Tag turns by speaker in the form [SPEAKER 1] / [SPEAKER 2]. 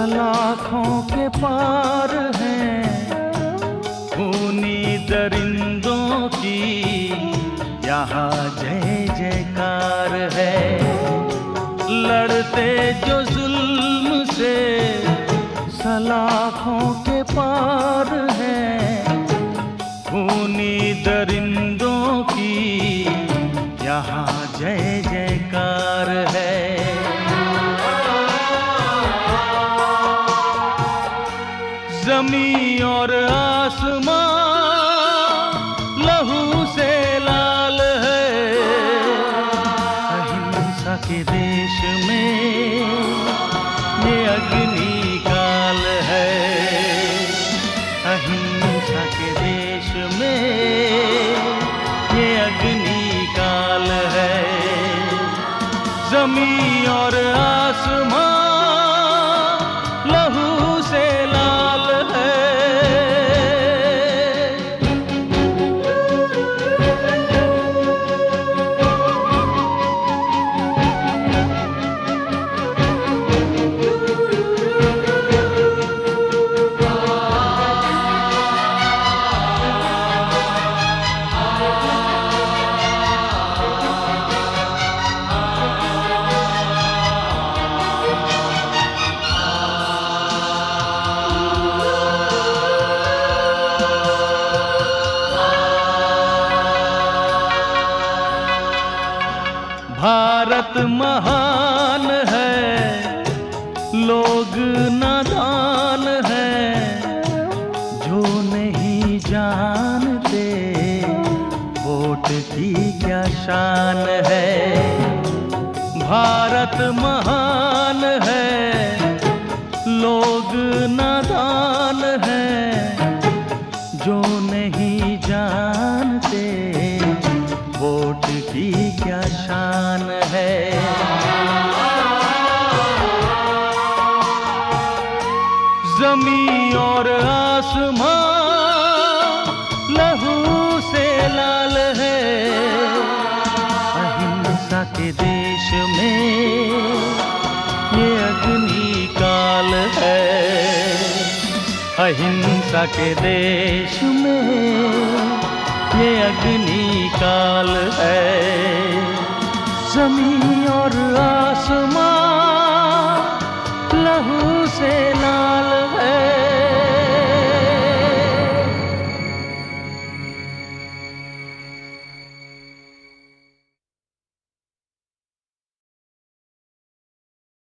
[SPEAKER 1] सलाखों के पार हैं खूनी दरिंदों की, यहाँ जय जयकार है। लड़ते जो जुल्म से सलाखों के पार हैं खूनी दरिंदों की, यहाँ जय जयकार है। ज़मीं और आसमां लहू से लाल है, अहिंसा के देश में ये अग्नि काल है। अहिंसा के देश में ये अग्नि काल है। ज़मीं और आसमां लहू से लाल है। भारत महान है, लोग नादान हैं, जो नहीं जानते वोट की क्या शान है। भारत महान है, लोग नादान हैं, जो नहीं जानते वोट की क्या शान है। ज़मीं और आसमां लहू से लाल है, अहिंसा के देश में ये अग्नि काल है। अहिंसा के देश में ये अग्नि काल है। ज़मीं और आसमां